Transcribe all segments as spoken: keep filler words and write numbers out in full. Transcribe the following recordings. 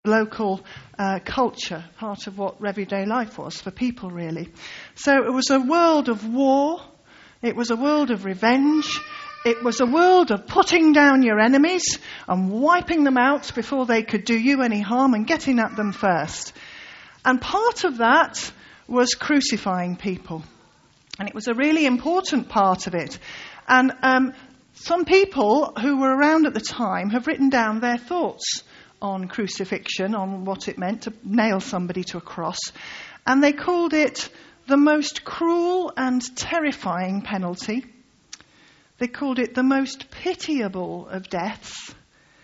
local uh, culture, part of what everyday life was for people, really. So it was a world of war, it was a world of revenge, it was a world of putting down your enemies and wiping them out before they could do you any harm and getting at them first. And part of that was crucifying people. And it was a really important part of it. And um, some people who were around at the time have written down their thoughts on crucifixion, on what it meant to nail somebody to a cross. And they called it the most cruel and terrifying penalty. They called it the most pitiable of deaths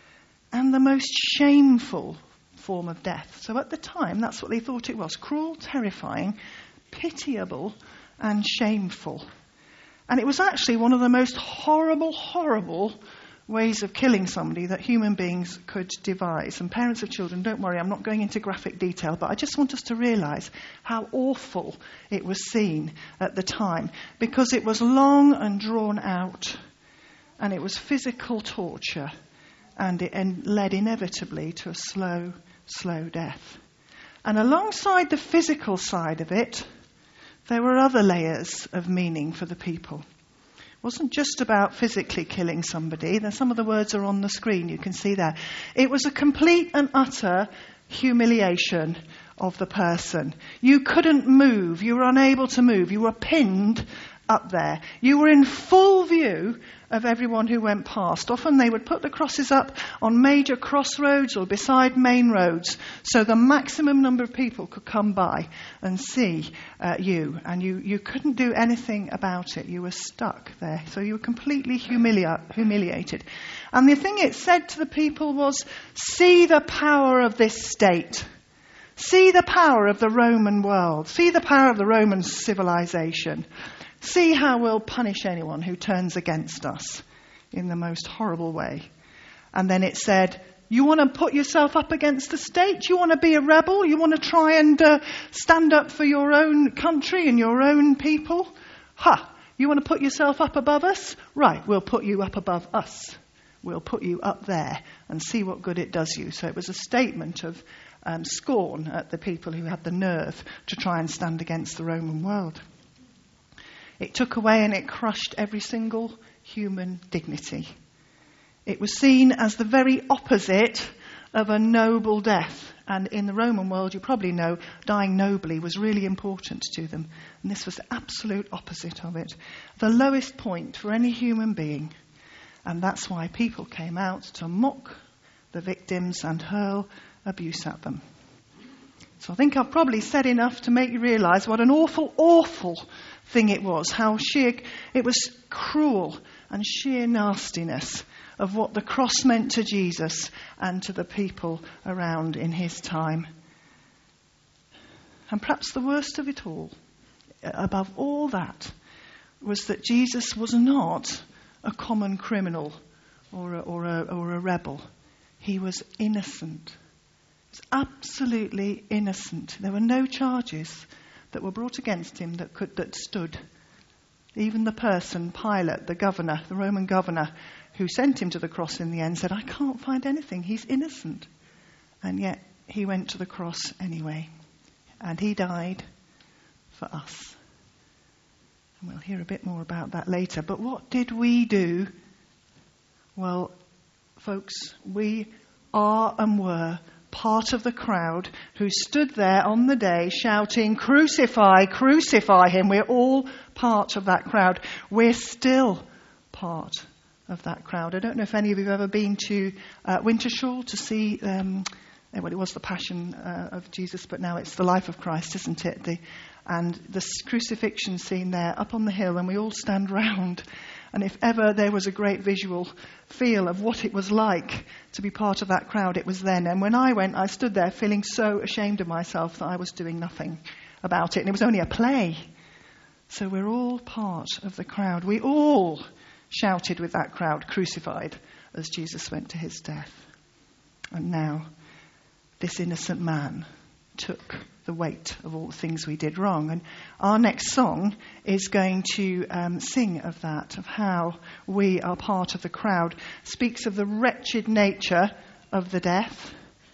and the most shameful form of death. So at the time, that's what they thought it was. Cruel, terrifying, pitiable, and shameful. And it was actually one of the most horrible, horrible ways of killing somebody that human beings could devise. And parents of children, don't worry, I'm not going into graphic detail, but I just want us to realise how awful it was seen at the time, because it was long and drawn out, and it was physical torture, and it en- led inevitably to a slow, slow death. And alongside the physical side of it, there were other layers of meaning for the people. It wasn't just about physically killing somebody. Then some of the words are on the screen, you can see there. It was a complete and utter humiliation of the person. You couldn't move. You were unable to move. You were pinned up there. You were in full view of everyone who went past. Often they would put the crosses up on major crossroads or beside main roads, so the maximum number of people could come by and see uh, you, and you, you couldn't do anything about it. You were stuck there, so you were completely humilia- humiliated. And the thing it said to the people was, see the power of this state. See the power of the Roman world. See the power of the Roman civilization. See how we'll punish anyone who turns against us in the most horrible way. And then it said, you want to put yourself up against the state? You want to be a rebel? You want to try and uh, stand up for your own country and your own people? Ha! You want to put yourself up above us? Right, we'll put you up above us. We'll put you up there and see what good it does you. So it was a statement of um, scorn at the people who had the nerve to try and stand against the Roman world. It took away and it crushed every single human dignity. It was seen as the very opposite of a noble death. And in the Roman world, you probably know, dying nobly was really important to them. And this was the absolute opposite of it. The lowest point for any human being. And that's why people came out to mock the victims and hurl abuse at them. So I think I've probably said enough to make you realise what an awful, awful thing it was. How sheer, it was cruel and sheer nastiness of what the cross meant to Jesus and to the people around in his time. And perhaps the worst of it all, above all that, was that Jesus was not a common criminal or a, or a, or a rebel. He was innocent. He was absolutely innocent. There were no charges that were brought against him that could that stood. Even the person, Pilate, the governor, the Roman governor, who sent him to the cross in the end, said, I can't find anything. He's innocent. And yet he went to the cross anyway. And he died for us. And we'll hear a bit more about that later. But what did we do? Well, folks, we are and were part of the crowd who stood there on the day shouting, crucify, crucify him. We're all part of that crowd. We're still part of that crowd. I don't know if any of you have ever been to uh, Wintershall to see, um, well, it was the Passion uh, of Jesus, but now it's the Life of Christ, isn't it? The, and the crucifixion scene there up on the hill, and we all stand round. And if ever there was a great visual feel of what it was like to be part of that crowd, it was then. And when I went, I stood there feeling so ashamed of myself that I was doing nothing about it. And it was only a play. So we're all part of the crowd. We all shouted with that crowd, crucified, as Jesus went to his death. And now this innocent man took the weight of all the things we did wrong. And our next song is going to um, sing of that, of how we are part of the crowd. Speaks of the wretched nature of the death,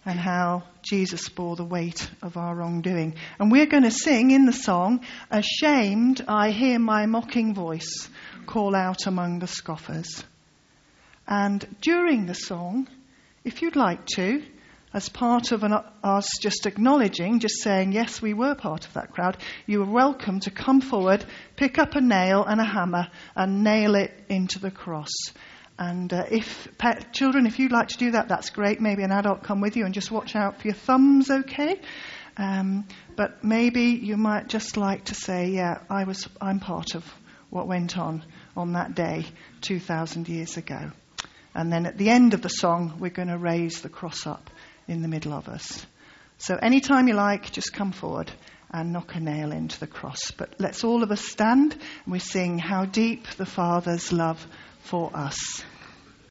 and how Jesus bore the weight of our wrongdoing. And we're going to sing in the song, "Ashamed, I hear my mocking voice call out among the scoffers." And during the song, if you'd like to, as part of an, us just acknowledging, just saying, yes, we were part of that crowd, you are welcome to come forward, pick up a nail and a hammer and nail it into the cross. And uh, if pet, children, if you'd like to do that, that's great. Maybe an adult come with you and just watch out for your thumbs, okay? Um, but maybe you might just like to say, yeah, I was, I'm part of what went on on that day two thousand years ago. And then at the end of the song, we're going to raise the cross up in the middle of us. So anytime you like, just come forward and knock a nail into the cross. But let's all of us stand and we sing "How Deep the Father's Love for Us."